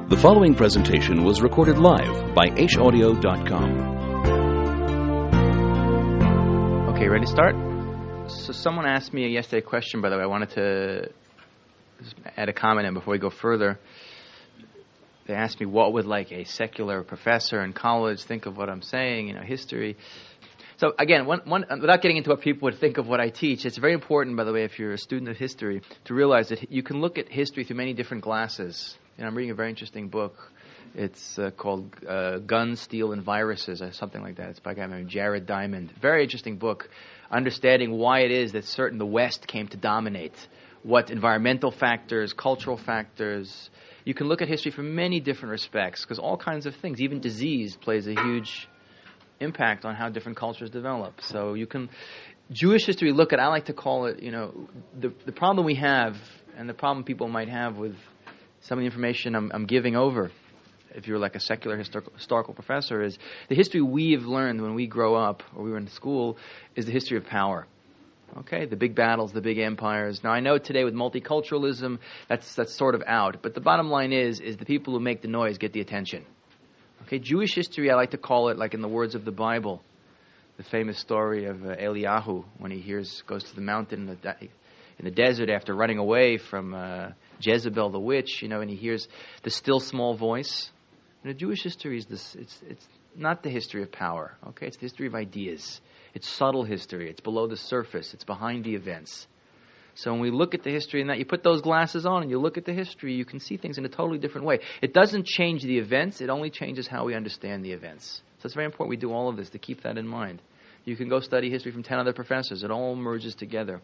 The following presentation was recorded live by HAudio.com. Okay, ready to start? So someone asked me yesterday a question, by the way. I wanted to just add a comment in before we go further. They asked me, what would like a secular professor in college think of what I'm saying, history. So again, one, without getting into what people would think of what I teach, it's very important, by the way, if you're a student of history, to realize that you can look at history through many different glasses. I'm reading a very interesting book. It's called Guns, Steel, and Viruses, or something like that. It's by a guy named Jared Diamond. Very interesting book, understanding why it is that the West came to dominate. What environmental factors, cultural factors. You can look at history from many different respects, because all kinds of things, even disease, plays a huge impact on how different cultures develop. So you can, Jewish history, look at, I like to call it, the problem we have, and the problem people might have with some of the information I'm giving over, if you're like a secular historical professor, is the history we've learned when we grow up, or we were in school, is the history of power. Okay, the big battles, the big empires. Now I know today with multiculturalism, that's sort of out, but the bottom line is the people who make the noise get the attention. Okay, Jewish history, I like to call it, like in the words of the Bible, the famous story of Eliyahu when he goes to the mountain in the desert after running away from Jezebel the witch, and he hears the still small voice. Jewish history is this. It's not the history of power. Okay, it's the history of ideas. It's subtle history. It's below the surface. It's behind the events. So when we look at the history and that, you put those glasses on and you look at the history, you can see things in a totally different way. It doesn't change the events. It only changes how we understand the events. So it's very important we do all of this to keep that in mind. You can go study history from 10 other professors. It all merges together.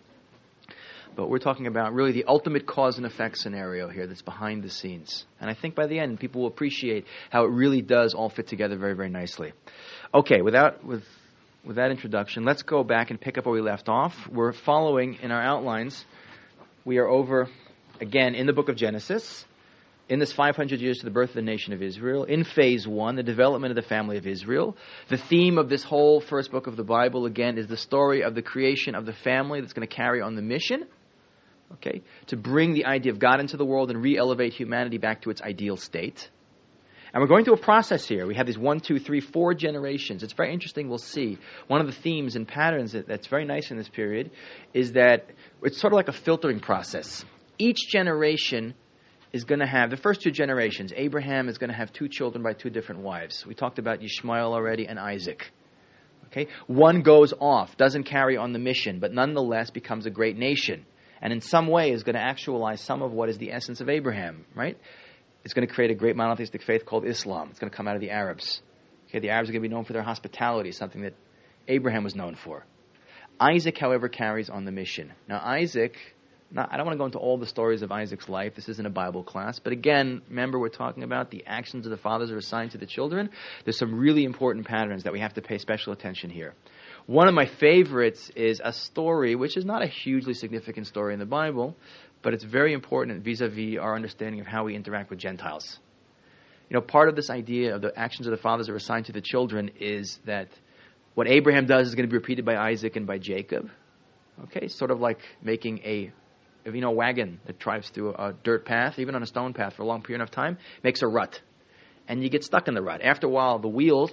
But we're talking about really the ultimate cause and effect scenario here that's behind the scenes. And I think by the end, people will appreciate how it really does all fit together very, very nicely. Okay, with that introduction, let's go back and pick up where we left off. We're following in our outlines. We are over, again, in the book of Genesis, in this 500 years to the birth of the nation of Israel, in phase 1, the development of the family of Israel. The theme of this whole first book of the Bible, again, is the story of the creation of the family that's going to carry on the mission, okay, to bring the idea of God into the world and re-elevate humanity back to its ideal state. And we're going through a process here. We have these 1, 2, 3, 4 generations. It's very interesting. We'll see. One of the themes and patterns that's very nice in this period is that it's sort of like a filtering process. Each generation is going to have, the first 2 generations, Abraham is going to have 2 children by 2 different wives. We talked about Ishmael already and Isaac. Okay, one goes off, doesn't carry on the mission, but nonetheless becomes a great nation. And in some way is going to actualize some of what is the essence of Abraham, right? It's going to create a great monotheistic faith called Islam. It's going to come out of the Arabs. Okay, the Arabs are going to be known for their hospitality, something that Abraham was known for. Isaac, however, carries on the mission. Now, Isaac, I don't want to go into all the stories of Isaac's life. This isn't a Bible class. But again, remember we're talking about the actions of the fathers are assigned to the children. There's some really important patterns that we have to pay special attention here. One of my favorites is a story, which is not a hugely significant story in the Bible, but it's very important vis-a-vis our understanding of how we interact with Gentiles. Part of this idea of the actions of the fathers are assigned to the children is that what Abraham does is going to be repeated by Isaac and by Jacob. Okay, sort of like making a wagon that drives through a dirt path, even on a stone path for a long period of time, makes a rut. And you get stuck in the rut. After a while, the wheels...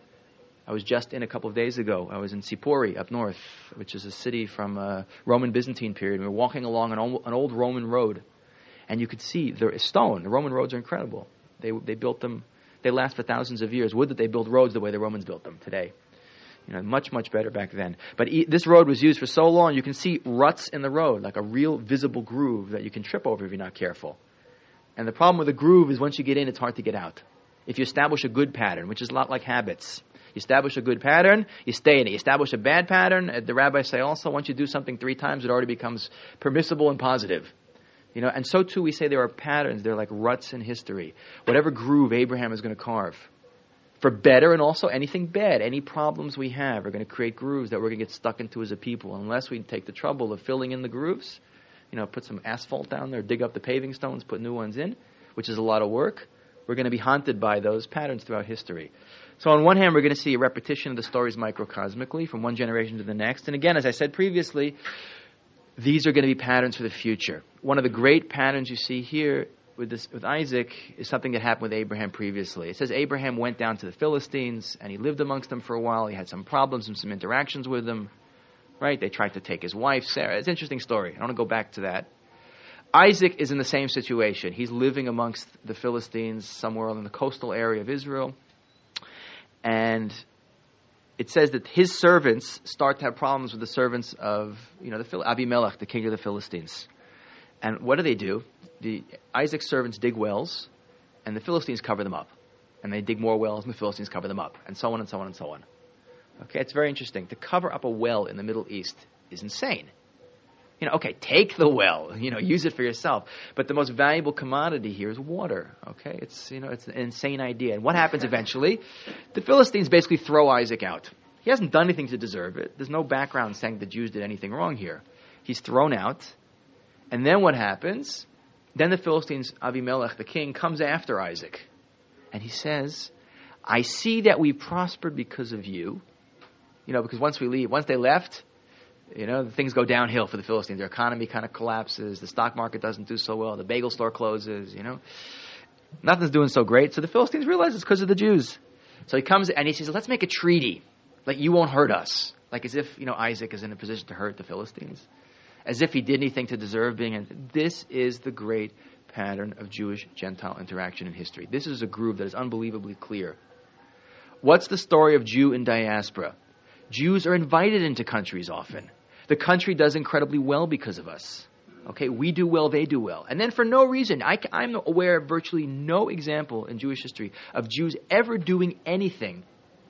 I was just in a couple of days ago. I was in Sipori up north, which is a city from Roman Byzantine period. We were walking along an old Roman road, and you could see there is stone. The Roman roads are incredible. They built them. They last for thousands of years. Would that they build roads the way the Romans built them today. Much, much better back then. But this road was used for so long, you can see ruts in the road, like a real visible groove that you can trip over if you're not careful. And the problem with a groove is once you get in, it's hard to get out. If you establish a good pattern, which is a lot like habits. You establish a good pattern, you stay in it. You establish a bad pattern, the rabbis say also, once you do something 3 times, it already becomes permissible and positive. And so too we say there are patterns, they're like ruts in history. Whatever groove Abraham is going to carve. For better and also anything bad, any problems we have are going to create grooves that we're going to get stuck into as a people. Unless we take the trouble of filling in the grooves, put some asphalt down there, dig up the paving stones, put new ones in, which is a lot of work, we're going to be haunted by those patterns throughout history. So on one hand, we're going to see a repetition of the stories microcosmically from one generation to the next. And again, as I said previously, these are going to be patterns for the future. One of the great patterns you see here with Isaac is something that happened with Abraham previously. It says Abraham went down to the Philistines and he lived amongst them for a while. He had some problems and some interactions with them. Right? They tried to take his wife, Sarah. It's an interesting story. I want to go back to that. Isaac is in the same situation. He's living amongst the Philistines somewhere in the coastal area of Israel. And it says that his servants start to have problems with the servants of, Abimelech, the king of the Philistines. And what do? Isaac's servants dig wells, and the Philistines cover them up. And they dig more wells, and the Philistines cover them up. And so on and so on and so on. Okay, it's very interesting. To cover up a well in the Middle East is insane. Take the well, use it for yourself. But the most valuable commodity here is water. Okay, it's an insane idea. And what happens eventually? The Philistines basically throw Isaac out. He hasn't done anything to deserve it. There's no background saying the Jews did anything wrong here. He's thrown out. And then what happens? Then the Philistines, Abimelech, the king, comes after Isaac. And he says, I see that we prospered because of you. Because once they left, things go downhill for the Philistines. Their economy kind of collapses. The stock market doesn't do so well. The bagel store closes, Nothing's doing so great. So the Philistines realize it's because of the Jews. So he comes and he says, let's make a treaty. Like, you won't hurt us. Like as if, Isaac is in a position to hurt the Philistines. As if he did anything to deserve being. This is the great pattern of Jewish-Gentile interaction in history. This is a groove that is unbelievably clear. What's the story of Jew in diaspora? Jews are invited into countries often. The country does incredibly well because of us. Okay, we do well, they do well. And then for no reason, I'm aware of virtually no example in Jewish history of Jews ever doing anything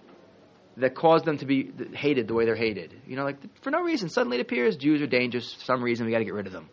that caused them to be hated the way they're hated. For no reason. Suddenly it appears Jews are dangerous for some reason, we got to get rid of them.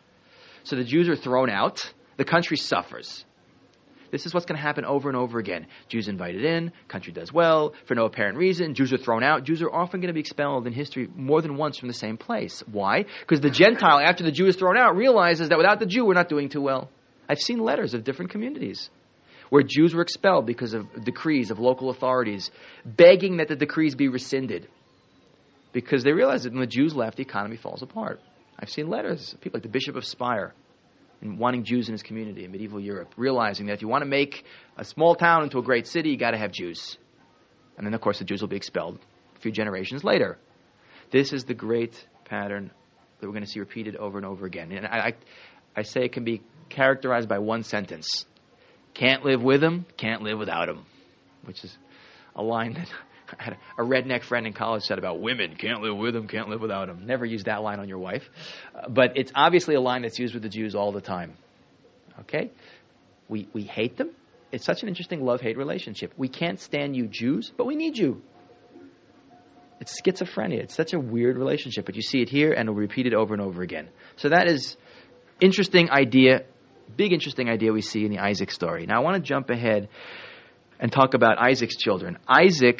So the Jews are thrown out. The country suffers. This is what's going to happen over and over again. Jews invited in, country does well, for no apparent reason. Jews are thrown out. Jews are often going to be expelled in history more than once from the same place. Why? Because the Gentile, after the Jew is thrown out, realizes that without the Jew, we're not doing too well. I've seen letters of different communities where Jews were expelled because of decrees of local authorities, begging that the decrees be rescinded. Because they realized that when the Jews left, the economy falls apart. I've seen letters of people like the Bishop of Speyer, and wanting Jews in his community in medieval Europe, realizing that if you want to make a small town into a great city, you got to have Jews. And then, of course, the Jews will be expelled a few generations later. This is the great pattern that we're going to see repeated over and over again. And I say it can be characterized by one sentence. Can't live with him, can't live without him. Which is a line that I had a redneck friend in college said about women. Can't live with them, can't live without them. Never use that line on your wife. But it's obviously a line that's used with the Jews all the time. Okay? We hate them. It's such an interesting love-hate relationship. We can't stand you Jews, but we need you. It's schizophrenia. It's such a weird relationship. But you see it here, and it'll repeat it over and over again. So that is interesting idea, big interesting idea we see in the Isaac story. Now I want to jump ahead and talk about Isaac's children. Isaac's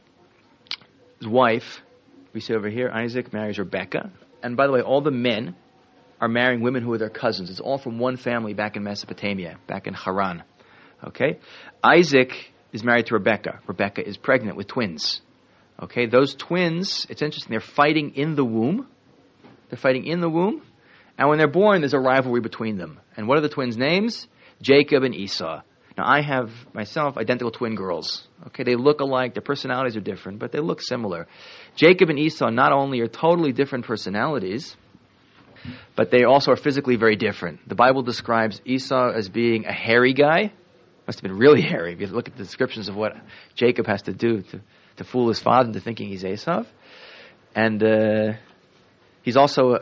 wife, we see over here, Isaac marries Rebekah. And by the way, all the men are marrying women who are their cousins. It's all from one family back in Mesopotamia, back in Haran. Okay? Isaac is married to Rebekah. Rebekah is pregnant with twins. Okay? Those twins, it's interesting, they're fighting in the womb. They're fighting in the womb. And when they're born, there's a rivalry between them. And what are the twins' names? Jacob and Esau. Now, I have, myself, identical twin girls. Okay, they look alike. Their personalities are different, but they look similar. Jacob and Esau not only are totally different personalities, but they also are physically very different. The Bible describes Esau as being a hairy guy. Must have been really hairy if you look at the descriptions of what Jacob has to do to fool his father into thinking he's Esau. And he's also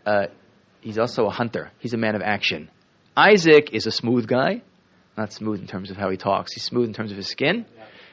a hunter. He's a man of action. Isaac is a smooth guy. Not smooth in terms of how he talks. He's smooth in terms of his skin.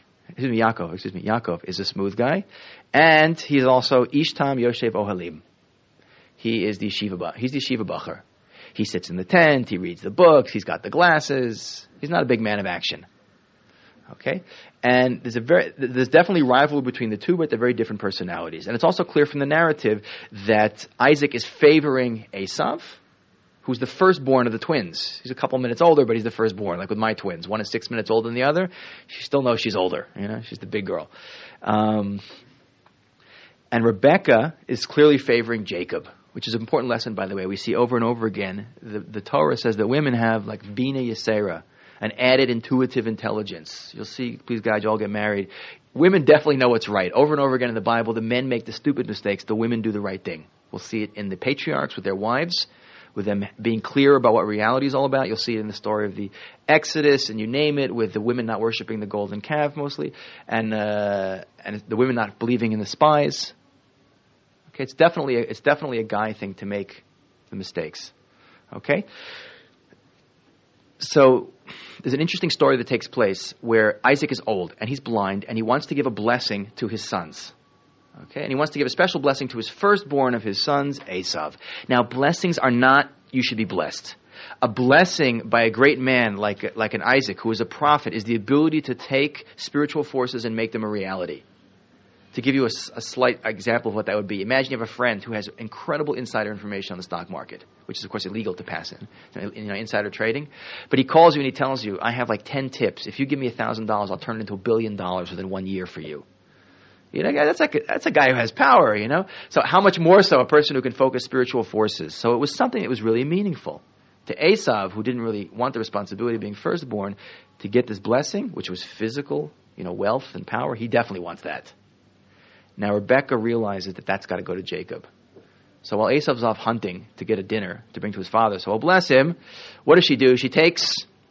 Yaakov is a smooth guy. And he's also Ishtam Yoshev Ohalim. He is the yeshiva. He's the yeshiva bacher. He sits in the tent. He reads the books. He's got the glasses. He's not a big man of action. Okay? And there's definitely rivalry between the two, but they're very different personalities. And it's also clear from the narrative that Isaac is favoring Esav, who's the firstborn of the twins. He's a couple minutes older, but he's the firstborn, like with my twins. One is 6 minutes older than the other. She still knows she's older. She's the big girl. And Rebekah is clearly favoring Jacob, which is an important lesson, by the way. We see over and over again, the Torah says that women have like Bina Yisera, an added intuitive intelligence. You'll see, please God, you all get married. Women definitely know what's right. Over and over again in the Bible, the men make the stupid mistakes, the women do the right thing. We'll see it in the patriarchs with their wives, with them being clear about what reality is all about. You'll see it in the story of the Exodus, and you name it, with the women not worshiping the golden calf mostly, and the women not believing in the spies. Okay, it's definitely a guy thing to make the mistakes. Okay? So there's an interesting story that takes place where Isaac is old and he's blind and he wants to give a blessing to his sons. Okay, and he wants to give a special blessing to his firstborn of his sons, Esav. Now, blessings are not, you should be blessed. A blessing by a great man like an Isaac, who is a prophet, is the ability to take spiritual forces and make them a reality. To give you a slight example of what that would be, imagine you have a friend who has incredible insider information on the stock market, which is, of course, illegal to pass in, insider trading. But he calls you and he tells you, I have like 10 tips. If you give me $1,000, I'll turn it into $1 billion within 1 year for you. You know, that's a guy who has power, you know. So how much more so a person who can focus spiritual forces? So it was something that was really meaningful to Esav, who didn't really want the responsibility of being firstborn, to get this blessing, which was physical, wealth and power. He definitely wants that. Now Rebekah realizes that that's got to go to Jacob. So while Esav's off hunting to get a dinner to bring to his father, so I'll bless him. What does she do? She takes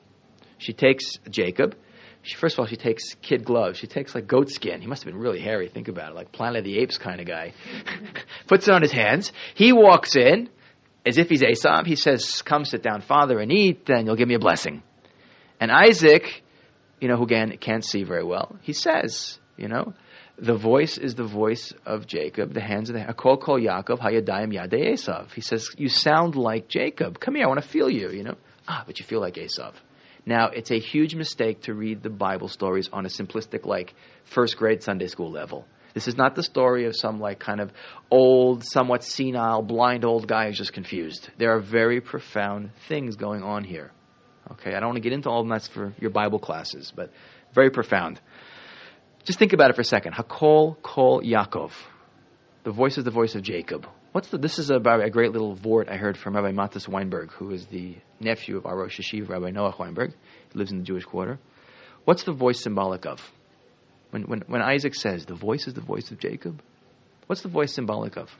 Jacob. First of all, she takes kid gloves. She takes like goat skin. He must have been really hairy. Think about it, like Planet of the Apes kind of guy. Puts it on his hands. He walks in as if he's Esav. He says, "Come sit down, father, and eat. Then you'll give me a blessing." And Isaac, who again can't see very well, he says, the voice is the voice of Jacob. The hands of the Kol Kol Yaakov Hayadayim Yadei Esav. He says, "You sound like Jacob. Come here, I want to feel you." But you feel like Esav. Now, it's a huge mistake to read the Bible stories on a simplistic, like, first grade Sunday school level. This is not the story of some, like, kind of old, somewhat senile, blind old guy who's just confused. There are very profound things going on here. Okay, I don't want to get into all of them. That's for your Bible classes, but very profound. Just think about it for a second. Hakol Kol Yaakov. The voice is the voice of Jacob. This is about a great little vort I heard from Rabbi Matis Weinberg, who is the nephew of our Rosh Hashiva, Rabbi Noach Weinberg. He lives in the Jewish Quarter. What's the voice symbolic of? When Isaac says, the voice is the voice of Jacob, what's the voice symbolic of?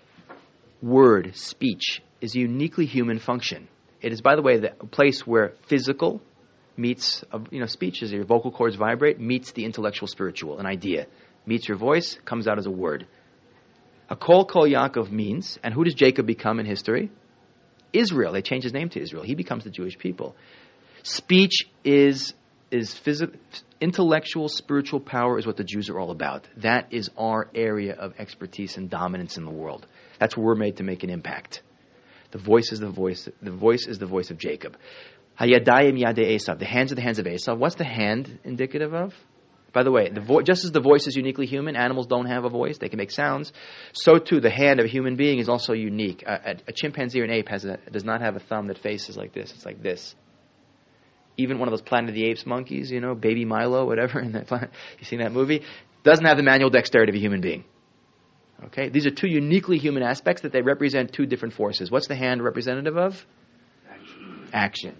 Word, speech, is a uniquely human function. It is, by the way, the place where physical meets, speech, as your vocal cords vibrate, meets the intellectual spiritual, an idea. Meets your voice, comes out as a word. A Kol Kol Yaakov means, and who does Jacob become in history? Israel. They change his name to Israel. He becomes the Jewish people. Speech is physical, intellectual, spiritual power is what the Jews are all about. That is our area of expertise and dominance in the world. That's where we're made to make an impact. The voice is the voice. The voice is the voice of Jacob. Hayadayim Yadei Esav. The hands are the hands of Esav. What's the hand indicative of? By the way, just as the voice is uniquely human, animals don't have a voice, they can make sounds, so too the hand of a human being is also unique. A chimpanzee or an ape does not have a thumb that faces like this, it's like this. Even one of those Planet of the Apes monkeys, Baby Milo, whatever, in that you seen that movie, doesn't have the manual dexterity of a human being. Okay? These are two uniquely human aspects that they represent two different forces. What's the hand representative of? Action.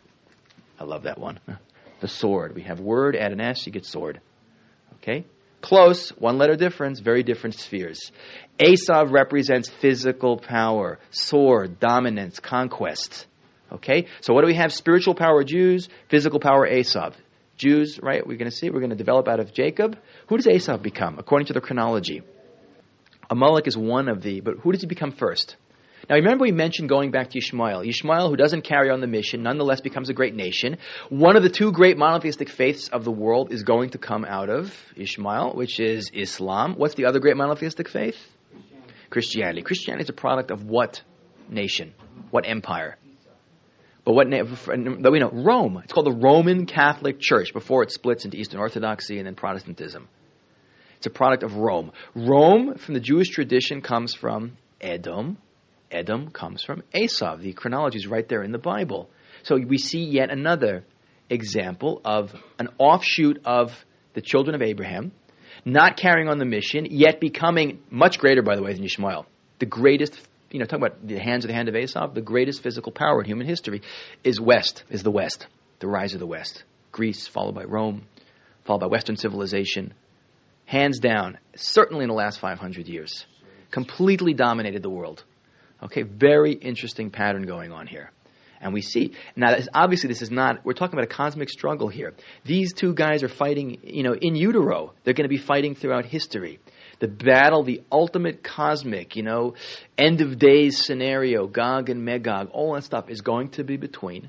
I love that one. The sword. We have word, add an S, you get sword. Okay? Close, one letter difference, very different spheres. Esav represents physical power, sword, dominance, conquest. Okay? So what do we have? Spiritual power, Jews, physical power, Esav. Jews, right, we're going to develop out of Jacob. Who does Esav become, according to the chronology? Amalek is one of but who does he become first? Now, remember we mentioned going back to Yishmael. Yishmael, who doesn't carry on the mission, nonetheless becomes a great nation. One of the two great monotheistic faiths of the world is going to come out of Yishmael, which is Islam. What's the other great monotheistic faith? Christianity. Christianity is a product of what nation? What empire? But we know, Rome. It's called the Roman Catholic Church before it splits into Eastern Orthodoxy and then Protestantism. It's a product of Rome. Rome, from the Jewish tradition, comes from Edom. Edom comes from Esav. The chronology is right there in the Bible. So we see yet another example of an offshoot of the children of Abraham, not carrying on the mission, yet becoming much greater, by the way, than Ishmael. The greatest talk about the hand of Esau, the greatest physical power in human history is the West, the rise of the West. Greece, followed by Rome, followed by Western civilization. Hands down, certainly in the last 500 years. Completely dominated the world. Okay, very interesting pattern going on here. And we see, now obviously this is not, we're talking about a cosmic struggle here. These two guys are fighting, in utero. They're going to be fighting throughout history. The battle, the ultimate cosmic, end of days scenario, Gog and Magog, all that stuff is going to be between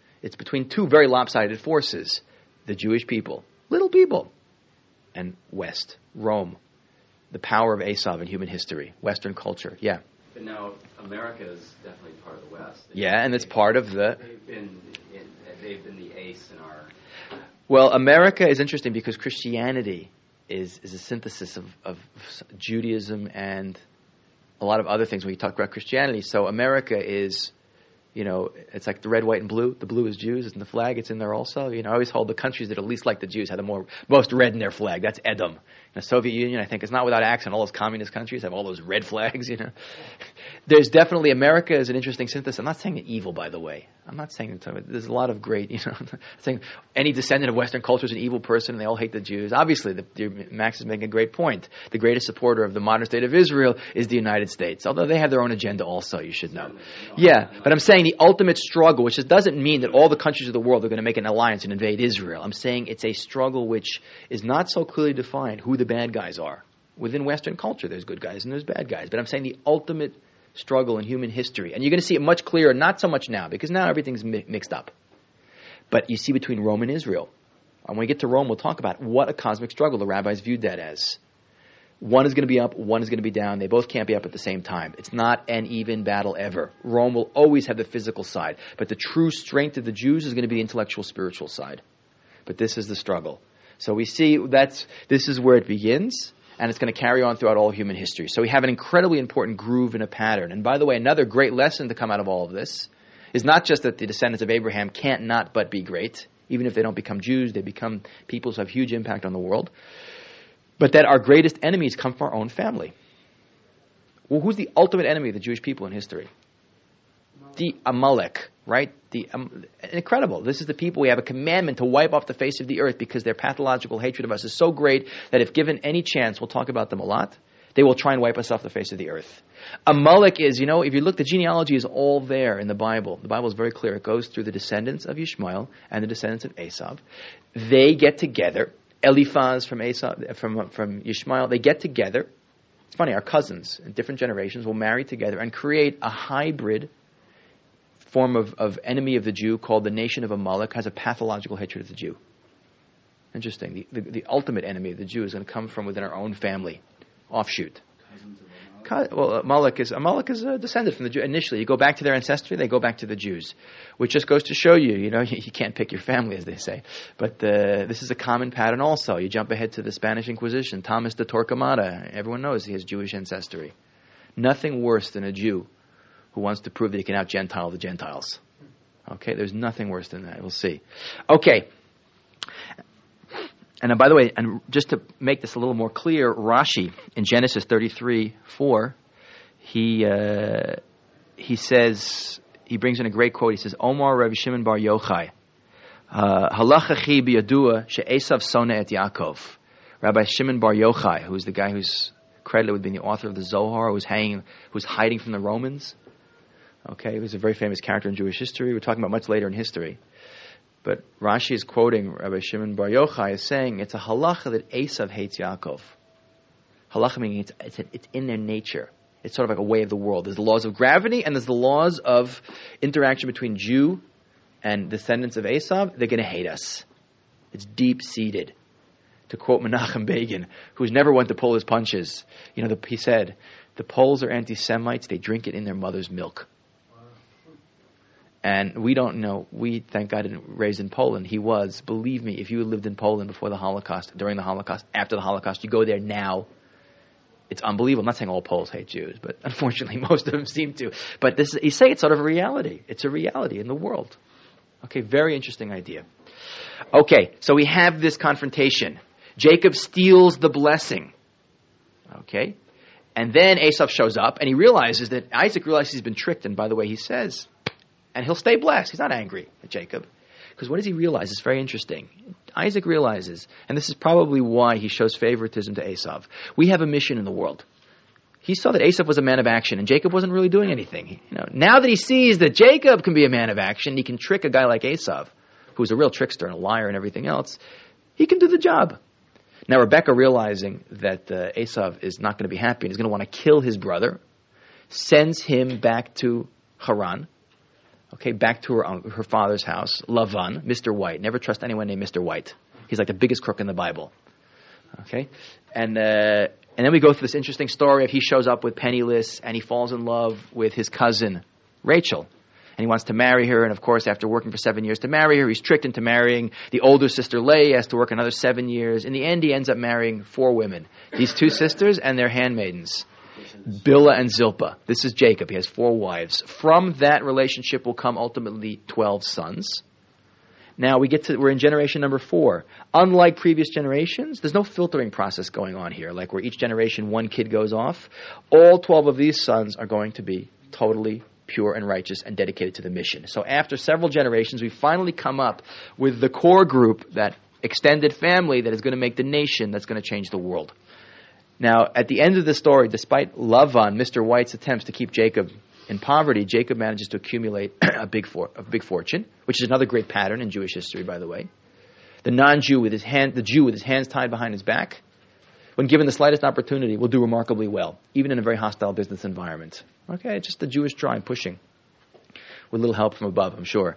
two very lopsided forces. The Jewish people, little people, and West, Rome, the power of Esau in human history, Western culture. Yeah. But now America is definitely part of the West. And it's part of the... They've been the ace in our... Well, America is interesting because Christianity is a synthesis of Judaism and a lot of other things when you talk about Christianity. So America is... it's like the red, white, and blue. The blue is Jews. It's in the flag. It's in there also. I always hold the countries that are least like the Jews have the most red in their flag. That's Edom. The Soviet Union, I think, is not without accident. All those communist countries have all those red flags, There's definitely, America is an interesting synthesis. I'm not saying evil, by the way. I'm not saying there's a lot of great, saying any descendant of Western culture is an evil person and they all hate the Jews. Obviously, Max is making a great point. The greatest supporter of the modern state of Israel is the United States, although they have their own agenda also, you should know. Yeah, but I'm saying the ultimate struggle, which doesn't mean that all the countries of the world are going to make an alliance and invade Israel. I'm saying it's a struggle which is not so clearly defined who the bad guys are. Within Western culture, there's good guys and there's bad guys. But I'm saying the ultimate struggle in human history. And you're going to see it much clearer, not so much now, because now everything's mixed up. But you see between Rome and Israel. And when we get to Rome, we'll talk about what a cosmic struggle the rabbis viewed that as. One is going to be up, one is going to be down. They both can't be up at the same time. It's not an even battle ever. Rome will always have the physical side. But the true strength of the Jews is going to be the intellectual, spiritual side. But this is the struggle. So we see this is where it begins, and it's going to carry on throughout all of human history. So we have an incredibly important groove and a pattern. And by the way, another great lesson to come out of all of this is not just that the descendants of Abraham can't not but be great. Even if they don't become Jews, they become peoples who have huge impact on the world. But that our greatest enemies come from our own family. Well, who's the ultimate enemy of the Jewish people in history? The Amalek, right? Incredible. This is the people we have a commandment to wipe off the face of the earth because their pathological hatred of us is so great that if given any chance, we'll talk about them a lot, they will try and wipe us off the face of the earth. Amalek is, if you look, the genealogy is all there in the Bible. The Bible is very clear. It goes through the descendants of Ishmael and the descendants of Esau. They get together. Eliphaz from Ishmael, they get together. It's funny, our cousins in different generations will marry together and create a hybrid form of enemy of the Jew called the nation of Amalek, has a pathological hatred of the Jew. Interesting. The ultimate enemy of the Jew is going to come from within our own family, offshoot. Well, Amalek is a descendant from the Jew. Initially, you go back to their ancestry, they go back to the Jews, which just goes to show you, you can't pick your family, as they say. But this is a common pattern also. You jump ahead to the Spanish Inquisition. Thomas de Torquemada, everyone knows he has Jewish ancestry. Nothing worse than a Jew who wants to prove that he can out-Gentile the Gentiles. Okay, there's nothing worse than that. We'll see. Okay. And by the way, and just to make this a little more clear, Rashi in Genesis 33:4, he says, he brings in a great quote. He says, Omar Rabbi Shimon bar Yochai, halachachi biyadua she'esav sona et Yaakov. Rabbi Shimon bar Yochai, who's the guy who's credited with being the author of the Zohar, who's hiding from the Romans. Okay, he was a very famous character in Jewish history. We're talking about much later in history. But Rashi is quoting Rabbi Shimon bar Yochai as saying it's a halacha that Esav hates Yaakov. Halacha meaning it's in their nature. It's sort of like a way of the world. There's the laws of gravity and there's the laws of interaction between Jew and descendants of Esav. They're going to hate us. It's deep-seated. To quote Menachem Begin, who's never one to pull his punches, he said, the Poles are anti-Semites. They drink it in their mother's milk. And we don't know. We, thank God, didn't raise in Poland. He was. Believe me, if you had lived in Poland before the Holocaust, during the Holocaust, after the Holocaust, you go there now, it's unbelievable. I'm not saying all Poles hate Jews, but unfortunately most of them seem to. But he's saying it's sort of a reality. It's a reality in the world. Okay, very interesting idea. Okay, so we have this confrontation. Jacob steals the blessing. Okay? And then Esav shows up, and he realizes that Isaac realizes he's been tricked. And by the way, he says, and he'll stay blessed. He's not angry at Jacob. Because what does he realize? It's very interesting. Isaac realizes, and this is probably why he shows favoritism to Esav. We have a mission in the world. He saw that Esav was a man of action, and Jacob wasn't really doing anything. Now that he sees that Jacob can be a man of action, he can trick a guy like Esav, who's a real trickster and a liar and everything else, he can do the job. Now Rebekah, realizing that Esav is not going to be happy and is going to want to kill his brother, sends him back to Haran, back to her father's house, Lavan, Mr. White. Never trust anyone named Mr. White. He's like the biggest crook in the Bible. And then we go through this interesting story of he shows up with penniless and he falls in love with his cousin, Rachel. And he wants to marry her, and of course, after working for 7 years to marry her, he's tricked into marrying the older sister, Leah. He has to work another 7 years. In the end, he ends up marrying 4 women. These 2 sisters and their handmaidens, Bilhah and Zilpah. This is Jacob. He has 4 wives. From that relationship will come ultimately 12 sons. Now we're in generation number 4. Unlike previous generations, there's no filtering process going on here, like where each generation 1 kid goes off. All 12 of these sons are going to be totally pure and righteous and dedicated to the mission. So after several generations, we finally come up with the core group, that extended family that is going to make the nation, that's going to change the world. Now, at the end of the story, despite Lavan, Mr. White's attempts to keep Jacob in poverty, Jacob manages to accumulate a big fortune, which is another great pattern in Jewish history, by the way. The non-Jew the Jew with his hands tied behind his back, when given the slightest opportunity, will do remarkably well, even in a very hostile business environment. Just the Jewish drive pushing, with a little help from above, I'm sure.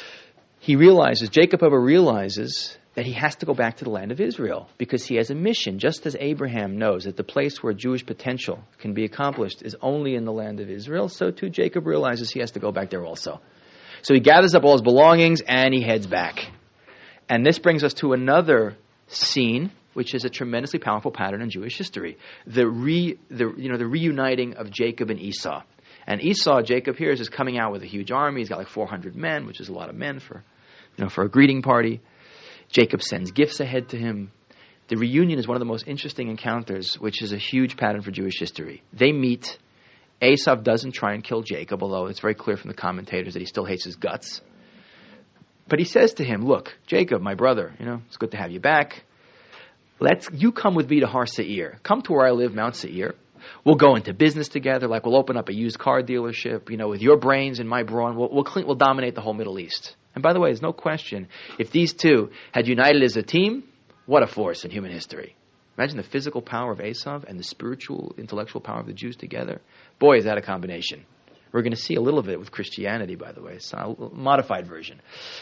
Jacob realizes that he has to go back to the land of Israel because he has a mission. Just as Abraham knows that the place where Jewish potential can be accomplished is only in the land of Israel, so too Jacob realizes he has to go back there also. So he gathers up all his belongings and he heads back. And this brings us to another scene, which is a tremendously powerful pattern in Jewish history. The reuniting of Jacob and Esau. And Esau, Jacob here, is coming out with a huge army. He's got like 400 men, which is a lot of men for a greeting party. Jacob sends gifts ahead to him. The reunion is one of the most interesting encounters, which is a huge pattern for Jewish history. They meet. Esau doesn't try and kill Jacob, although it's very clear from the commentators that he still hates his guts. But he says to him, look, Jacob, my brother, it's good to have you back. You come with me to Har Seir. Come to where I live, Mount Seir. We'll go into business together, like we'll open up a used car dealership, with your brains and my brawn. We'll dominate the whole Middle East. And by the way, there's no question, if these two had united as a team, what a force in human history. Imagine the physical power of Esav and the spiritual, intellectual power of the Jews together. Boy, is that a combination. We're going to see a little bit with Christianity, by the way. It's a modified version.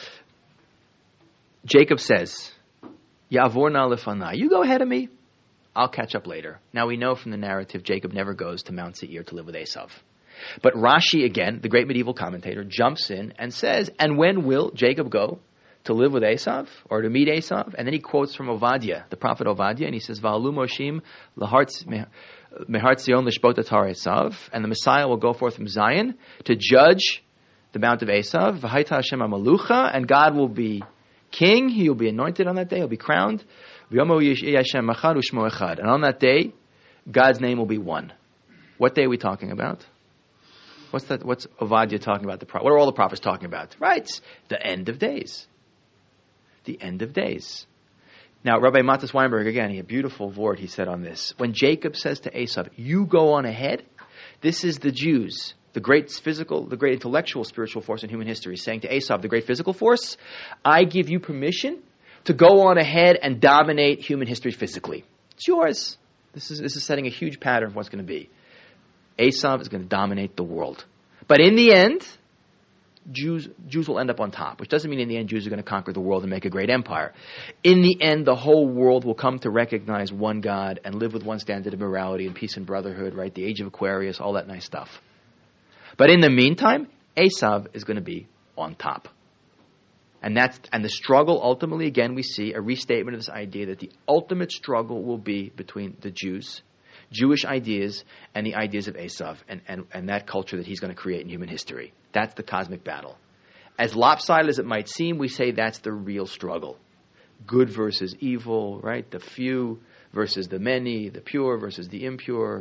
Jacob says, Ya'avor na lefanai. You go ahead of me. I'll catch up later. Now we know from the narrative Jacob never goes to Mount Seir to live with Esav. But Rashi, again, the great medieval commentator, jumps in and says, and when will Jacob go to live with Esav or to meet Esav? And then he quotes from Ovadia, the prophet Ovadia, and he says, Va'alu Moshim mehar Zion lishpot atar Esav, and the Messiah will go forth from Zion to judge the Mount of Esav, V'haita Hashem amalucha, and God will be king, he will be anointed on that day, he'll be crowned, and on that day, God's name will be one. What day are we talking about? What's Ovadia talking about? What are all the prophets talking about? Right, the end of days. The end of days. Now, Rabbi Matis Weinberg, again, he had a beautiful word he said on this. When Jacob says to Esav, you go on ahead, this is the Jews, the great physical, the great intellectual, spiritual force in human history, saying to Esav, the great physical force, I give you permission to go on ahead and dominate human history physically. It's yours. This is setting a huge pattern of what's going to be. Esav is going to dominate the world. But in the end, Jews will end up on top, which doesn't mean in the end Jews are going to conquer the world and make a great empire. In the end, the whole world will come to recognize one God and live with one standard of morality and peace and brotherhood, right? The age of Aquarius, all that nice stuff. But in the meantime, Esav is going to be on top. And the struggle, ultimately, again, we see a restatement of this idea that the ultimate struggle will be between the Jews, Jewish ideas, and the ideas of Esav, and that culture that he's going to create in human history. That's the cosmic battle. As lopsided as it might seem, we say that's the real struggle. Good versus evil, right? The few versus the many, the pure versus the impure.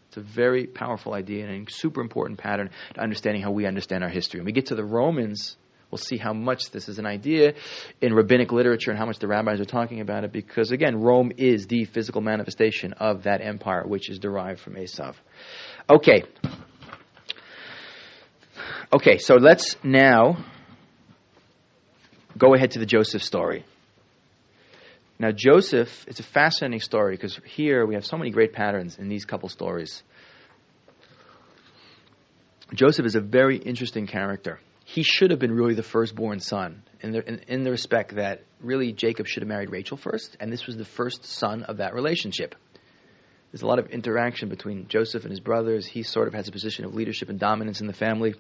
It's a very powerful idea and a super important pattern to understanding how we understand our history. When we get to the Romans, we'll see how much this is an idea in rabbinic literature and how much the rabbis are talking about it, because, again, Rome is the physical manifestation of that empire, which is derived from Esav. Okay, so let's now go ahead to the Joseph story. Now, Joseph, it's a fascinating story because here we have so many great patterns in these couple stories. Joseph is a very interesting character. He should have been really the firstborn son in the respect that really Jacob should have married Rachel first, and this was the first son of that relationship. There's a lot of interaction between Joseph and his brothers. He sort of has a position of leadership and dominance in the family.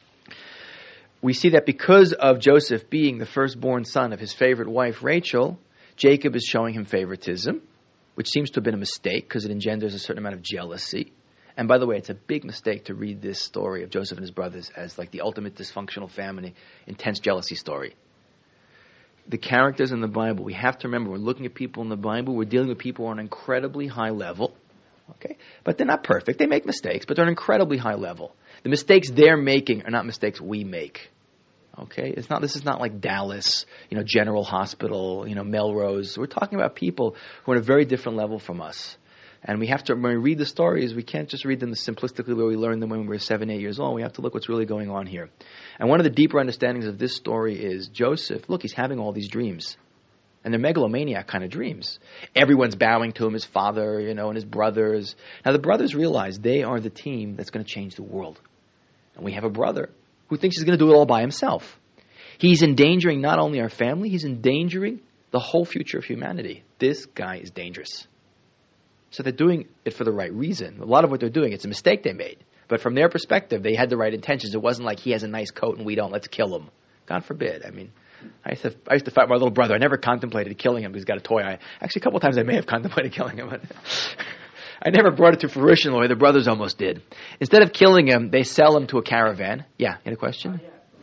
We see that because of Joseph being the firstborn son of his favorite wife, Rachel, Jacob is showing him favoritism, which seems to have been a mistake because it engenders a certain amount of jealousy. And by the way, it's a big mistake to read this story of Joseph and his brothers as like the ultimate dysfunctional family, intense jealousy story. The characters in the Bible, we have to remember, we're looking at people in the Bible, we're dealing with people on an incredibly high level. Okay? But they're not perfect. They make mistakes, but they're on an incredibly high level. The mistakes they're making are not mistakes we make. Okay, this is not like Dallas, General Hospital, Melrose. We're talking about people who are on a very different level from us. And we have to, when we read the stories, we can't just read them simplistically where we learned them when we were 7, 8 years old. We have to look what's really going on here. And one of the deeper understandings of this story is Joseph, look, he's having all these dreams. And they're megalomaniac kind of dreams. Everyone's bowing to him, his father, and his brothers. Now the brothers realize they are the team that's going to change the world. And we have a brother who thinks he's going to do it all by himself. He's endangering not only our family, he's endangering the whole future of humanity. This guy is dangerous. So they're doing it for the right reason. A lot of what they're doing, it's a mistake they made. But from their perspective, they had the right intentions. It wasn't like he has a nice coat and we don't, let's kill him. God forbid. I used to fight my little brother. I never contemplated killing him because he's got a toy. Actually, a couple of times I may have contemplated killing him, but I never brought it to fruition the way the brothers almost did. Instead of killing him, they sell him to a caravan. Yeah, you had a question?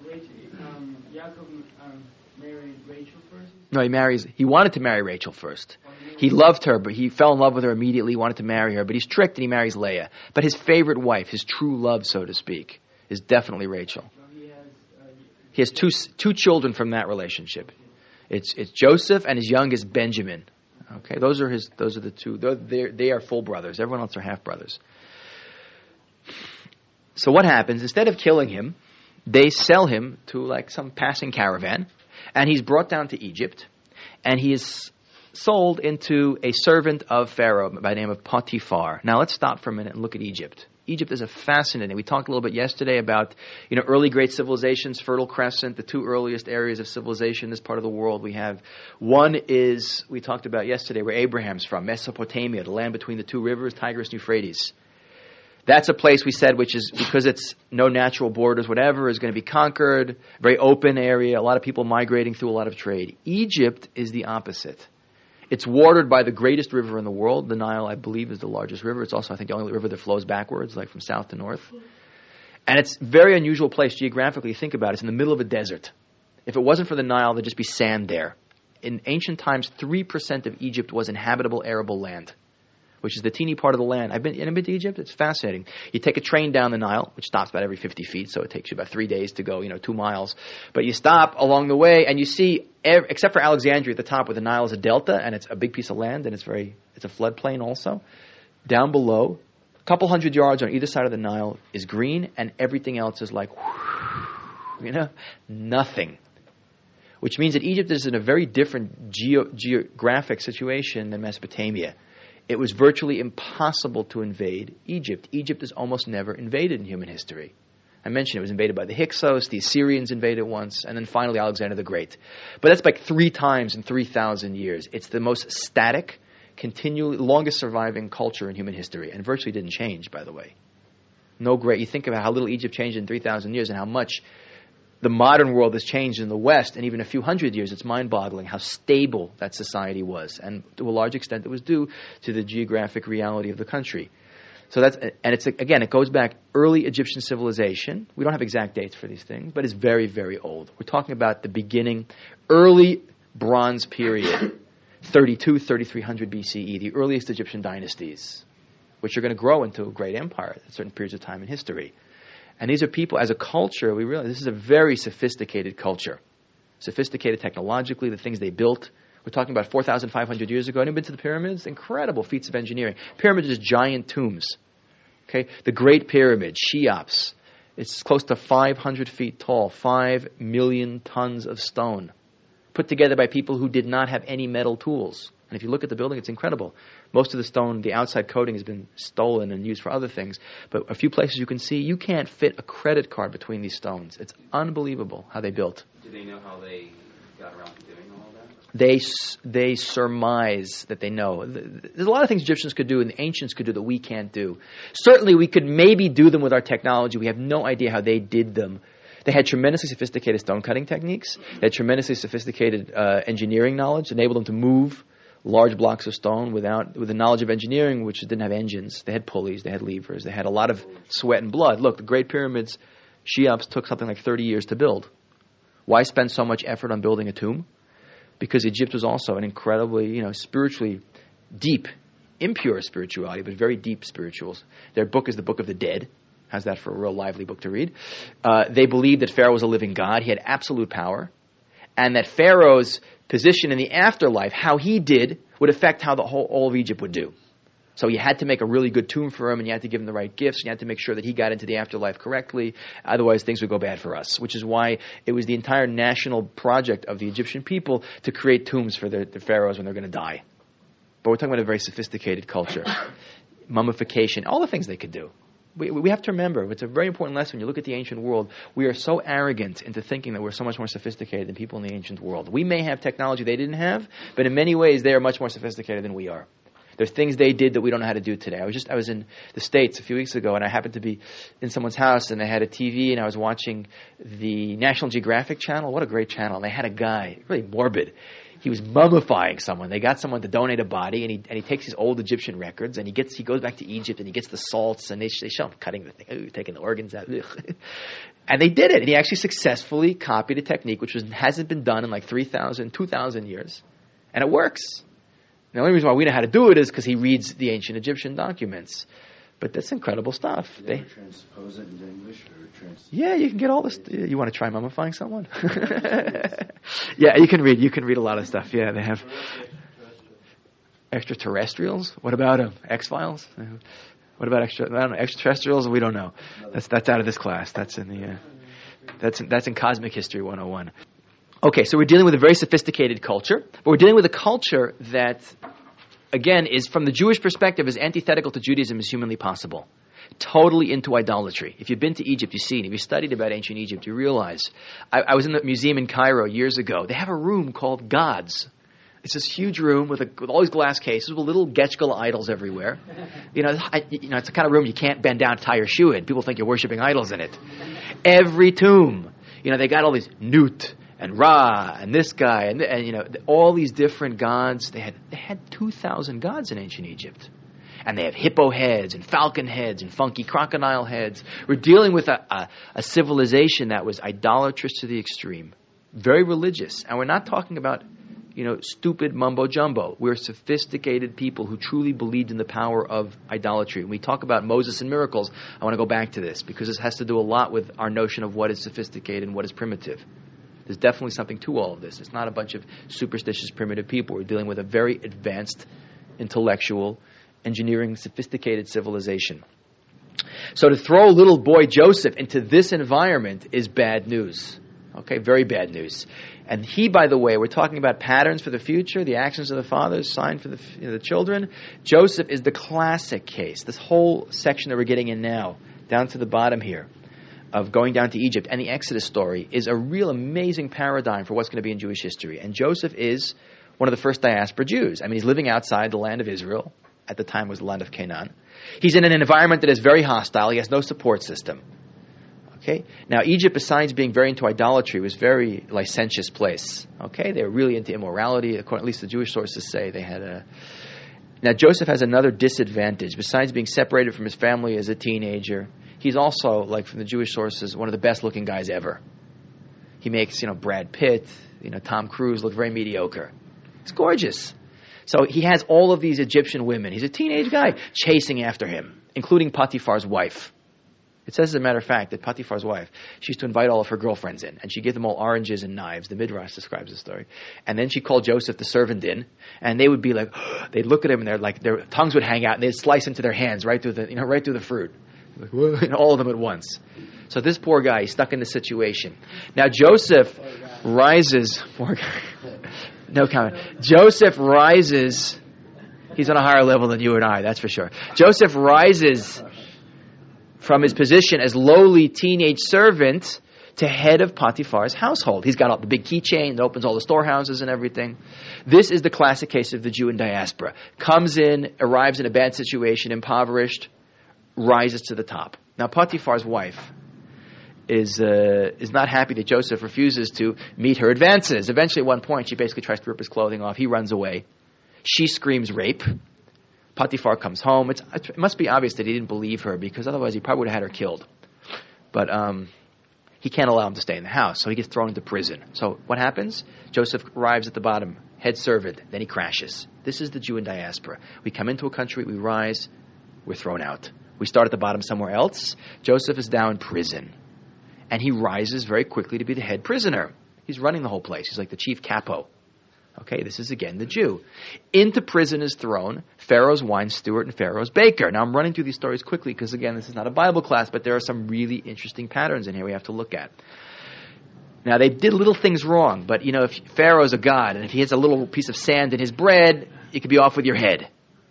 Jacob married Rachel first? No, he wanted to marry Rachel first. He loved her, but he fell in love with her immediately, wanted to marry her, but he's tricked and he marries Leah. But his favorite wife, his true love, so to speak, is definitely Rachel. He has two children from that relationship. It's Joseph and his youngest Benjamin. Okay, those are the two. They are full brothers. Everyone else are half brothers. So what happens? Instead of killing him, they sell him to like some passing caravan, and he's brought down to Egypt, and he is sold into a servant of Pharaoh by the name of Potiphar. Now let's stop for a minute and look at Egypt. Egypt is a fascinating. We talked a little bit yesterday about early great civilizations, Fertile Crescent, the two earliest areas of civilization in this part of the world. We have one is we talked about yesterday where Abraham's from, Mesopotamia, the land between the two rivers, Tigris and Euphrates. That's a place we said which is, because it's no natural borders, whatever, is going to be conquered, very open area, a lot of people migrating through a lot of trade. Egypt is the opposite. It's watered by the greatest river in the world. The Nile, I believe, is the largest river. It's also, I think, the only river that flows backwards, like from south to north. And it's a very unusual place geographically. Think about it. It's in the middle of a desert. If it wasn't for the Nile, there'd just be sand there. In ancient times, 3% of Egypt was inhabitable arable land, which is the teeny part of the land. I've been to Egypt. It's fascinating. You take a train down the Nile, which stops about every 50 feet, so it takes you about 3 days to go, 2 miles. But you stop along the way, and you see, except for Alexandria at the top, where the Nile is a delta, and it's a big piece of land, and it's a floodplain also. Down below, a couple hundred yards on either side of the Nile is green, and everything else is like, nothing. Which means that Egypt is in a very different geographic situation than Mesopotamia. It was virtually impossible to invade Egypt. Egypt is almost never invaded in human history. I mentioned it was invaded by the Hyksos, the Assyrians invaded once, and then finally Alexander the Great. But that's like 3 times in 3,000 years. It's the most static, continually longest surviving culture in human history, and virtually didn't change, by the way. You think about how little Egypt changed in 3,000 years and how much the modern world has changed in the West, and even a few hundred years, it's mind-boggling how stable that society was. And to a large extent, it was due to the geographic reality of the country. So it goes back early Egyptian civilization. We don't have exact dates for these things, but it's very, very old. We're talking about the beginning, early Bronze period, 32, 3300 BCE, the earliest Egyptian dynasties. which are going to grow into a great empire at certain periods of time in history. And these are people, as a culture, we realize this is a very sophisticated culture. Sophisticated technologically, the things they built. We're talking about 4,500 years ago. Anyone been to the pyramids? Incredible feats of engineering. Pyramids are giant tombs. Okay, the Great Pyramid, Cheops. It's close to 500 feet tall, 5 million tons of stone, put together by people who did not have any metal tools. And if you look at the building, it's incredible. Most of the stone, the outside coating has been stolen and used for other things. But a few places you can see, you can't fit a credit card between these stones. It's unbelievable how they built. Do they know how they got around to doing all that? They surmise that they know. There's a lot of things Egyptians could do and the ancients could do that we can't do. Certainly we could maybe do them with our technology. We have no idea how they did them. They had tremendously sophisticated stone cutting techniques. They had tremendously sophisticated engineering knowledge, enabled them to move large blocks of stone with the knowledge of engineering, which didn't have engines. They had pulleys, they had levers, they had a lot of sweat and blood. Look, the Great Pyramids, Cheops took something like 30 years to build. Why spend so much effort on building a tomb? Because Egypt was also an incredibly, spiritually deep, impure spirituality, but very deep spirituals. Their book is the Book of the Dead. How's that for a real lively book to read? They believed that Pharaoh was a living god. He had absolute power. And that Pharaoh's position in the afterlife, how he did, would affect how all of Egypt would do. So you had to make a really good tomb for him, and you had to give him the right gifts, and you had to make sure that he got into the afterlife correctly. Otherwise, things would go bad for us, which is why it was the entire national project of the Egyptian people to create tombs for the pharaohs when they're going to die. But we're talking about a very sophisticated culture. Mummification, all the things they could do. We have to remember, it's a very important lesson. When you look at the ancient world, we are so arrogant into thinking that we're so much more sophisticated than people in the ancient world. We may have technology they didn't have, but in many ways they are much more sophisticated than we are. There are things they did that we don't know how to do today. I was in the States a few weeks ago, and I happened to be in someone's house, and they had a TV, and I was watching the National Geographic channel. What a great channel. And they had a guy, really morbid. He was mummifying someone. They got someone to donate a body, and he takes these old Egyptian records, and he goes back to Egypt, and he gets the salts, and they show him cutting the thing, taking the organs out. And they did it, and he actually successfully copied a technique which hasn't been done in like 2,000 years. And it works. The only reason why we know how to do it is because he reads the ancient Egyptian documents. But that's incredible stuff. Did they ever transpose it into English or Yeah, you can get all this. You want to try mummifying someone? Yeah, you can read a lot of stuff. Yeah, they have extraterrestrials. What about them? X-Files? What about extraterrestrials? We don't know. That's out of this class. That's in the that's in Cosmic History 101. Okay, so we're dealing with a very sophisticated culture, but we're dealing with a culture that, again, is from the Jewish perspective as antithetical to Judaism as humanly possible. Totally into idolatry. If you've been to Egypt, you've seen. If you studied about ancient Egypt, you realize. I was in the museum in Cairo years ago. They have a room called Gods. It's this huge room with all these glass cases with little Getchgala idols everywhere. It's the kind of room you can't bend down to tie your shoe in. People think you're worshiping idols in it. Every tomb, they got all these Nut and Ra and this guy and all these different gods. They had 2,000 gods in ancient Egypt. And they have hippo heads and falcon heads and funky crocodile heads. We're dealing with a civilization that was idolatrous to the extreme. Very religious. And we're not talking about, stupid mumbo-jumbo. We're sophisticated people who truly believed in the power of idolatry. When we talk about Moses and miracles, I want to go back to this because this has to do a lot with our notion of what is sophisticated and what is primitive. There's definitely something to all of this. It's not a bunch of superstitious, primitive people. We're dealing with a very advanced, intellectual, engineering, sophisticated civilization. So to throw little boy Joseph into this environment is bad news. Okay, very bad news. And he, by the way, we're talking about patterns for the future, the actions of the fathers, sign for the children. Joseph is the classic case. This whole section that we're getting in now, down to the bottom here, of going down to Egypt and the Exodus story is a real amazing paradigm for what's going to be in Jewish history. And Joseph is one of the first diaspora Jews. I mean, he's living outside the land of Israel. At the time it was the land of Canaan. He's in an environment that is very hostile. He has no support system. Okay? Now, Egypt, besides being very into idolatry, was a very licentious place. Okay? They were really into immorality. At least the Jewish sources say they had a... Now, Joseph has another disadvantage. Besides being separated from his family as a teenager, he's also, like from the Jewish sources, one of the best-looking guys ever. He makes, Brad Pitt, Tom Cruise look very mediocre. He's gorgeous. So he has all of these Egyptian women. He's a teenage guy chasing after him, including Potiphar's wife. It says, as a matter of fact, that Potiphar's wife, she used to invite all of her girlfriends in, and she'd give them all oranges and knives. The Midrash describes the story. And then she called Joseph, the servant, in, and they would be like, they'd look at him, and their tongues would hang out, and they'd slice into their hands right through the fruit. Like, all of them at once. So this poor guy, he's stuck in this situation. Now Joseph rises. Poor guy. No comment. Joseph rises. He's on a higher level than you and I, that's for sure. Joseph rises from his position as lowly teenage servant to head of Potiphar's household. He's got the big keychain that opens all the storehouses and everything. This is the classic case of the Jew in diaspora. Comes in, arrives in a bad situation, impoverished, rises to the top. Now Potiphar's wife is not happy that Joseph refuses to meet her advances. Eventually at one point she basically tries to rip his clothing off. He runs away. She screams rape. Potiphar comes home. It must be obvious that he didn't believe her, because otherwise he probably would have had her killed. But he can't allow him to stay in the house, so he gets thrown into prison. So what happens? Joseph arrives at the bottom, head servant, then he crashes. This is the Jew in diaspora. We come into a country, we rise, we're thrown out. We start at the bottom somewhere else. Joseph is now in prison. And he rises very quickly to be the head prisoner. He's running the whole place. He's like the chief capo. Okay, this is again the Jew. Into prison is thrown Pharaoh's wine steward and Pharaoh's baker. Now I'm running through these stories quickly because again this is not a Bible class, but there are some really interesting patterns in here we have to look at. Now they did little things wrong, but if Pharaoh's a god and if he has a little piece of sand in his bread, it could be off with your head.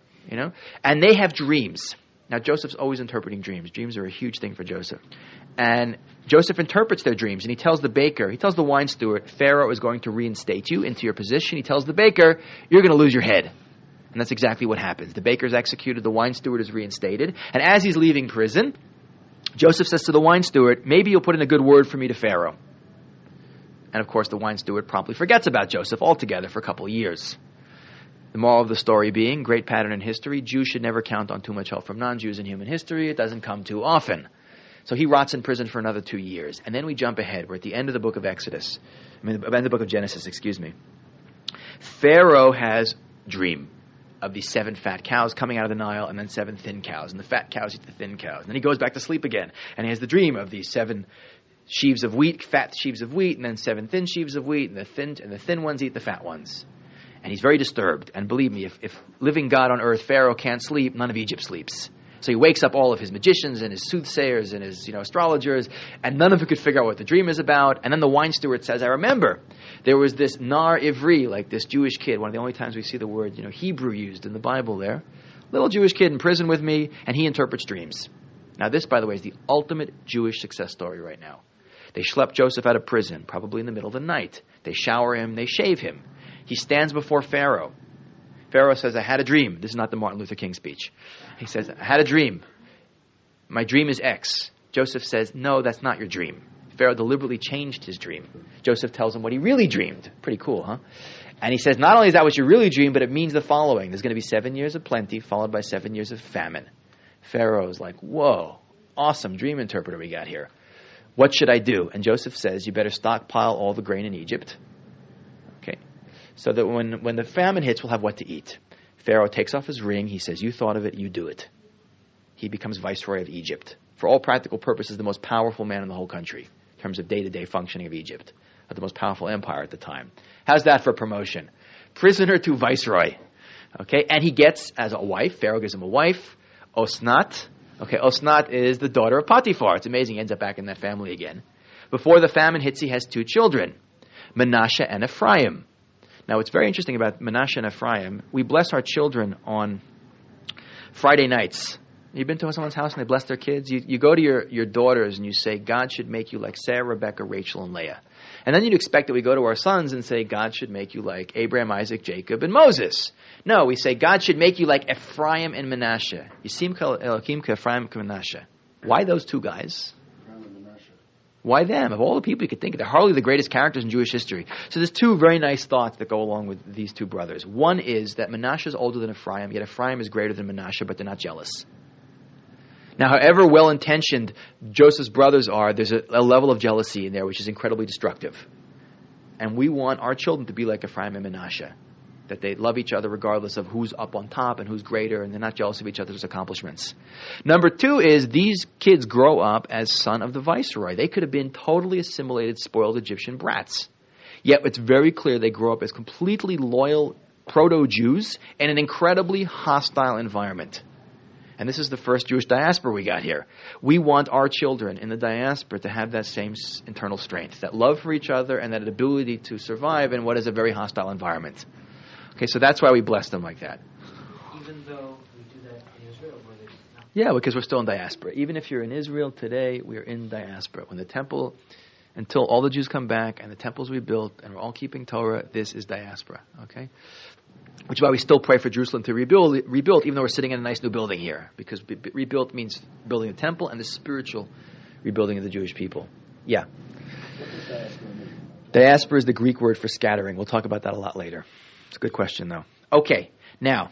And they have dreams. Now Joseph's always interpreting dreams. Dreams are a huge thing for Joseph. And Joseph interprets their dreams, and he tells the wine steward, Pharaoh is going to reinstate you into your position. He tells the baker, you're going to lose your head. And that's exactly what happens. The baker is executed, the wine steward is reinstated. And as he's leaving prison, Joseph says to the wine steward, maybe you'll put in a good word for me to Pharaoh. And of course the wine steward promptly forgets about Joseph altogether for a couple of years. The moral of the story being, great pattern in history, Jews should never count on too much help from non-Jews in human history. It doesn't come too often. So he rots in prison for another 2 years. And then we jump ahead. We're at the end of the book of the book of Genesis, Pharaoh has a dream of these 7 fat cows coming out of the Nile and then 7 thin cows. And the fat cows eat the thin cows. And then he goes back to sleep again. And he has the dream of these 7 sheaves of wheat, fat sheaves of wheat, and then 7 thin sheaves of wheat. And the thin ones eat the fat ones. And he's very disturbed. And believe me, if living God on earth, Pharaoh, can't sleep, none of Egypt sleeps. So he wakes up all of his magicians and his soothsayers and his astrologers, and none of them could figure out what the dream is about. And then the wine steward says, I remember, there was this Nar Ivri, like this Jewish kid, one of the only times we see the word Hebrew used in the Bible there. Little Jewish kid in prison with me, and he interprets dreams. Now this, by the way, is the ultimate Jewish success story right now. They schlep Joseph out of prison, probably in the middle of the night. They shower him, they shave him. He stands before Pharaoh. Pharaoh says, I had a dream. This is not the Martin Luther King speech. He says, I had a dream. My dream is X. Joseph says, no, that's not your dream. Pharaoh deliberately changed his dream. Joseph tells him what he really dreamed. Pretty cool, huh? And he says, not only is that what you really dreamed, but it means the following. There's going to be 7 years of plenty, followed by 7 years of famine. Pharaoh's like, whoa, awesome dream interpreter we got here. What should I do? And Joseph says, you better stockpile all the grain in Egypt. Okay. So that when the famine hits, we'll have what to eat. Pharaoh takes off his ring. He says, you thought of it, you do it. He becomes viceroy of Egypt. For all practical purposes, the most powerful man in the whole country in terms of day-to-day functioning of Egypt. The most powerful empire at the time. How's that for promotion? Prisoner to viceroy. Okay, and he gets, as a wife, Pharaoh gives him a wife, Osnat. Okay, Osnat is the daughter of Potiphar. It's amazing, he ends up back in that family again. Before the famine hits, he has 2 children, Manasseh and Ephraim. Now, what's very interesting about Manasseh and Ephraim, we bless our children on Friday nights. You've been to someone's house and they bless their kids? You go to your daughters and you say, God should make you like Sarah, Rebecca, Rachel, and Leah. And then you'd expect that we go to our sons and say, God should make you like Abraham, Isaac, Jacob, and Moses. No, we say, God should make you like Ephraim and Manasseh. Yisimcha Elohim Ephraim and Manasseh. Why those 2 guys? Why them? Of all the people you could think of, they're hardly the greatest characters in Jewish history. So there's 2 very nice thoughts that go along with these 2 brothers. One is that Manasseh is older than Ephraim, yet Ephraim is greater than Manasseh, but they're not jealous. Now, however well-intentioned Joseph's brothers are, there's a level of jealousy in there which is incredibly destructive. And we want our children to be like Ephraim and Manasseh. that they love each other regardless of who's up on top and who's greater, and they're not jealous of each other's accomplishments. Number two is these kids grow up as son of the viceroy. They could have been totally assimilated, spoiled Egyptian brats. Yet it's very clear they grow up as completely loyal proto-Jews in an incredibly hostile environment. And this is the first Jewish diaspora we got here. We want our children in the diaspora to have that same internal strength, that love for each other and that ability to survive in what is a very hostile environment. Okay, so that's why we bless them like that. Even though we do that in Israel, where there's not. Yeah, because we're still in diaspora. Even if you're in Israel today, we are in diaspora. When the temple, until all the Jews come back and the temples rebuilt and we're all keeping Torah, this is diaspora. Okay? Which is why we still pray for Jerusalem to rebuild, even though we're sitting in a nice new building here. Because rebuilt means building a temple and the spiritual rebuilding of the Jewish people. Yeah. What does diaspora mean? Diaspora is the Greek word for scattering. We'll talk about that a lot later. It's a good question, though. Okay, now,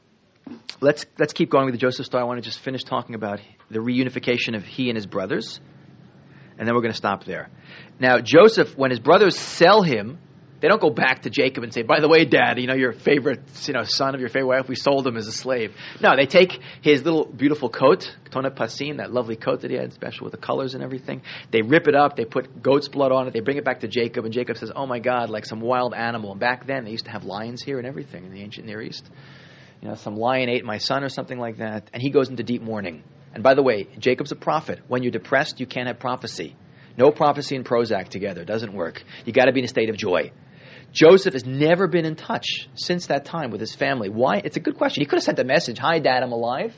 let's keep going with the Joseph story. I want to just finish talking about the reunification of he and his brothers, and then we're going to stop there. Now, Joseph, when his brothers sell him, they don't go back to Jacob and say, by the way, Dad, your favorite son of your favorite wife, we sold him as a slave. No, they take his little beautiful coat, Tonat Pasim, that lovely coat that he had, special with the colors and everything. They rip it up, they put goat's blood on it, they bring it back to Jacob, and Jacob says, oh my God, like some wild animal. And back then, they used to have lions here and everything in the ancient Near East. Some lion ate my son or something like that, and he goes into deep mourning. And by the way, Jacob's a prophet. When you're depressed, you can't have prophecy. No prophecy and Prozac together. It doesn't work. You got to be in a state of joy. Joseph has never been in touch since that time with his family. Why? It's a good question. He could have sent a message, hi, Dad, I'm alive.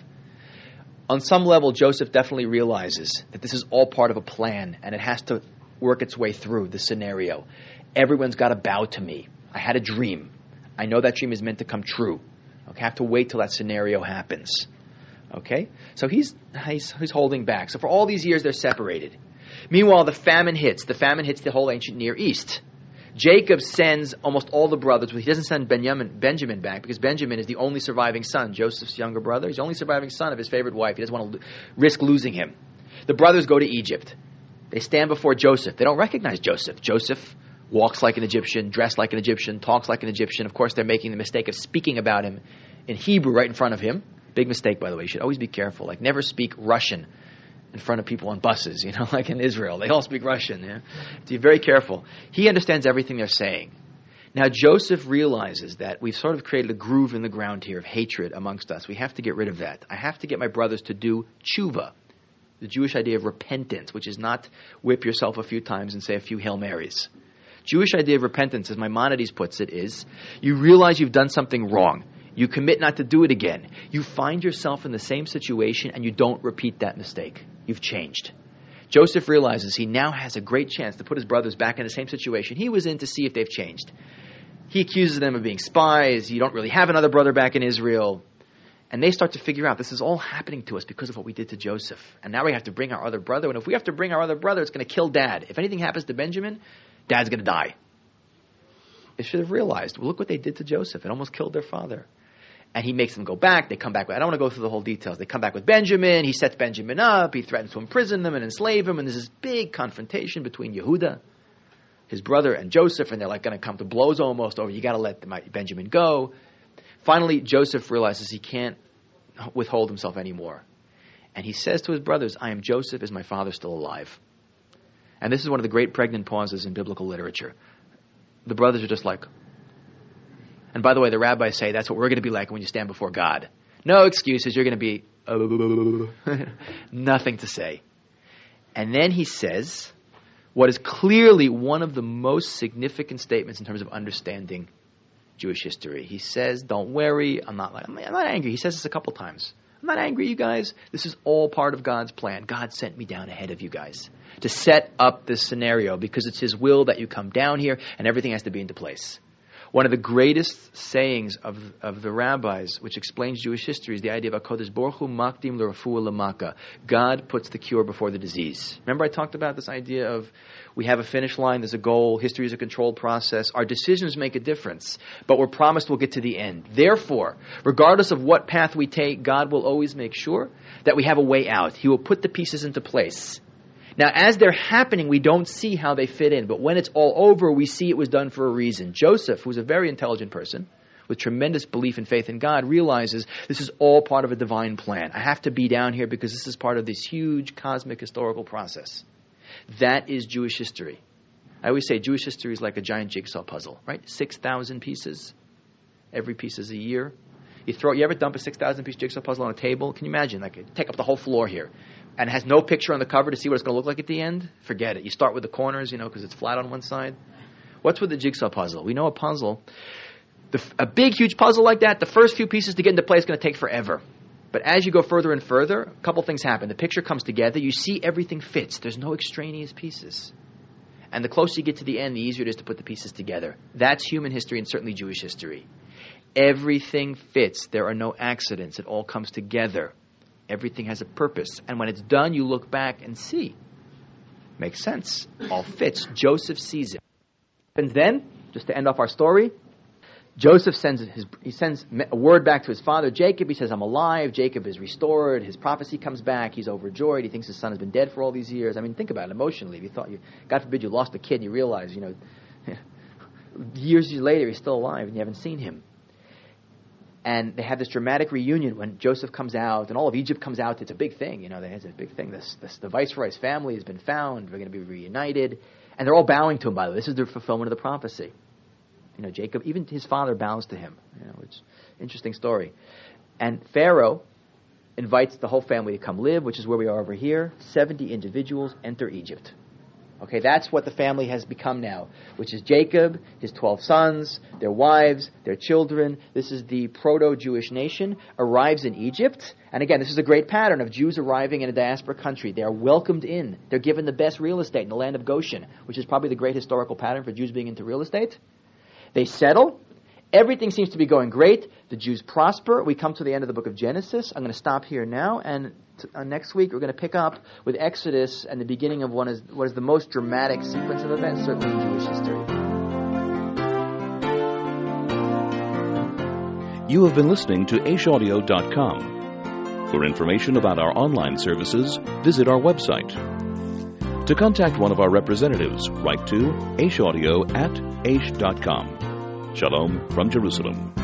On some level, Joseph definitely realizes that this is all part of a plan, and it has to work its way through the scenario. Everyone's got to bow to me. I had a dream. I know that dream is meant to come true. Okay, I have to wait till that scenario happens. Okay? So he's holding back. So for all these years, they're separated. Meanwhile, the famine hits. The famine hits the whole ancient Near East. Jacob sends almost all the brothers, but he doesn't send Benjamin back because Benjamin is the only surviving son, Joseph's younger brother. He's the only surviving son of his favorite wife. He doesn't want to risk losing him. The brothers go to Egypt. They stand before Joseph. They don't recognize Joseph. Joseph walks like an Egyptian, dressed like an Egyptian, talks like an Egyptian. Of course, they're making the mistake of speaking about him in Hebrew right in front of him. Big mistake, by the way. You should always be careful. Like, never speak Russian in front of people on buses, like in Israel. They all speak Russian. Yeah? So be very careful. He understands everything they're saying. Now, Joseph realizes that we've sort of created a groove in the ground here of hatred amongst us. We have to get rid of that. I have to get my brothers to do tshuva, the Jewish idea of repentance, which is not whip yourself a few times and say a few Hail Marys. Jewish idea of repentance, as Maimonides puts it, is you realize you've done something wrong. You commit not to do it again. You find yourself in the same situation and you don't repeat that mistake. You've changed. Joseph realizes he now has a great chance to put his brothers back in the same situation he was in to see if they've changed. He accuses them of being spies. You don't really have another brother back in Israel. And they start to figure out this is all happening to us because of what we did to Joseph. And now we have to bring our other brother. And if we have to bring our other brother, it's going to kill Dad. If anything happens to Benjamin, Dad's going to die. They should have realized, well, look what they did to Joseph. It almost killed their father. And he makes them go back. They come back. I don't want to go through the whole details. They come back with Benjamin. He sets Benjamin up. He threatens to imprison them and enslave him. And there's this big confrontation between Yehuda, his brother, and Joseph. And they're like going to come to blows almost over, you got to let Benjamin go. Finally, Joseph realizes he can't withhold himself anymore. And he says to his brothers, I am Joseph. Is my father still alive? And this is one of the great pregnant pauses in biblical literature. The brothers are just like, and by the way, the rabbis say that's what we're going to be like when you stand before God. No excuses. You're going to be nothing to say. And then he says what is clearly one of the most significant statements in terms of understanding Jewish history. He says, don't worry. I'm not angry. He says this a couple times. I'm not angry, you guys. This is all part of God's plan. God sent me down ahead of you guys to set up this scenario because it's His will that you come down here and everything has to be into place. One of the greatest sayings of the rabbis, which explains Jewish history, is the idea of HaKadosh Baruch Hu makdim l'refuah l'maka. God puts the cure before the disease. Remember I talked about this idea of we have a finish line, there's a goal, history is a controlled process. Our decisions make a difference, but we're promised we'll get to the end. Therefore, regardless of what path we take, God will always make sure that we have a way out. He will put the pieces into place. Now, as they're happening, we don't see how they fit in. But when it's all over, we see it was done for a reason. Joseph, who's a very intelligent person, with tremendous belief and faith in God, realizes this is all part of a divine plan. I have to be down here because this is part of this huge cosmic historical process. That is Jewish history. I always say Jewish history is like a giant jigsaw puzzle, right? 6,000 pieces. Every piece is a year. You ever dump a 6,000-piece jigsaw puzzle on a table? Can you imagine? Like, take up the whole floor here. And it has no picture on the cover to see what it's going to look like at the end? Forget it. You start with the corners, because it's flat on one side. What's with the jigsaw puzzle? We know a puzzle. A big, huge puzzle like that, the first few pieces to get into place is going to take forever. But as you go further and further, a couple things happen. The picture comes together. You see everything fits. There's no extraneous pieces. And the closer you get to the end, the easier it is to put the pieces together. That's human history and certainly Jewish history. Everything fits. There are no accidents. It all comes together. Everything has a purpose. And when it's done, you look back and see. Makes sense. All fits. Joseph sees it. And then, just to end off our story, Joseph sends a word back to his father, Jacob. He says, I'm alive. Jacob is restored. His prophecy comes back. He's overjoyed. He thinks his son has been dead for all these years. I mean, think about it emotionally. If you thought, God forbid you lost a kid and you realize, years later he's still alive and you haven't seen him. And they have this dramatic reunion when Joseph comes out and all of Egypt comes out. It's a big thing. There's a big thing. The viceroy's family has been found. They're going to be reunited. And they're all bowing to him, by the way. This is the fulfillment of the prophecy. Jacob, even his father bows to him. Which interesting story. And Pharaoh invites the whole family to come live, which is where we are over here. 70 individuals enter Egypt. Okay, that's what the family has become now, which is Jacob, his 12 sons, their wives, their children. This is the proto-Jewish nation, arrives in Egypt. And again, this is a great pattern of Jews arriving in a diaspora country. They are welcomed in. They're given the best real estate in the land of Goshen, which is probably the great historical pattern for Jews being into real estate. They settle. Everything seems to be going great. The Jews prosper. We come to the end of the book of Genesis. I'm going to stop here now, and next week we're going to pick up with Exodus and the beginning of what is the most dramatic sequence of events, certainly in Jewish history. You have been listening to AishAudio.com. For information about our online services, visit our website. To contact one of our representatives, write to aishaudio@aish.com. Shalom from Jerusalem.